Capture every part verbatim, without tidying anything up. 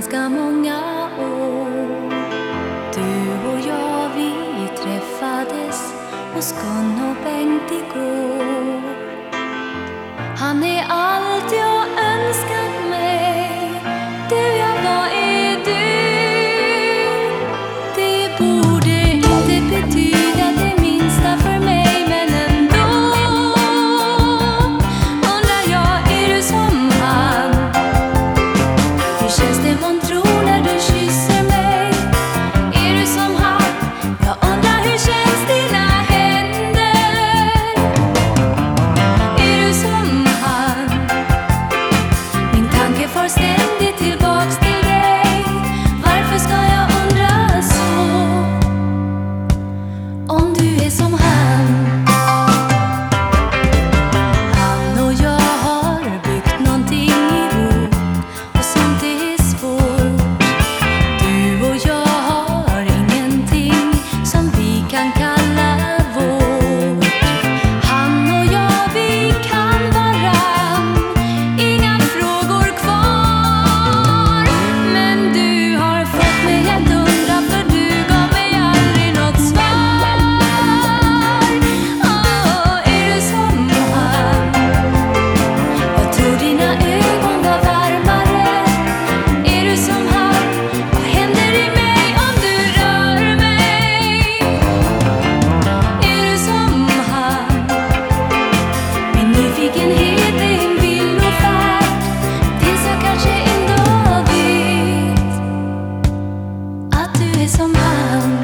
ganska många år. Du och jag, vi träffades hos Gun och Bengt igår. Han är allt jag önskat mig. Du, jag, vad är du? Det borde inte betyda det minsta för mig, men ändå undrar jag, är du som han? Hur känns det månntro när du kysser mig? Är du som han? Jag undrar, hur känns dina händer? Är du som han? Min tanke far ständigt tillbaks till dig. Varför ska jag undra så? Om du är som han. Han och jag har byggt någonting ihop, och sånt är svårt. Du och jag har ingenting som vi kan kalla vårt. Han och jag, vi kan varann, inga frågor kvar. Men du har fått mig att undra, för du gav mig aldrig något svar. Åh, är du som han? Jag tror dina ögon var varmare. Är du som han? Vad händer i mig om du rör mig? Är du som han? Min nyfikenhet är en villofärd, tills jag kanske en dag vet att du är som han.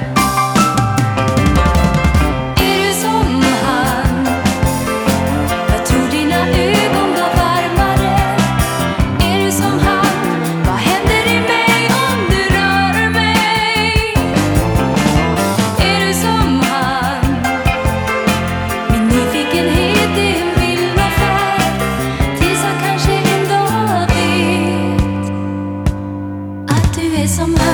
Är du som han? Jag tror dina ögon var varmare. Är du som han? Vad händer i mig om du rör mig? Är du som han? Min nyfikenhet är en villofärd, tills jag kanske en dag vet att du är som han.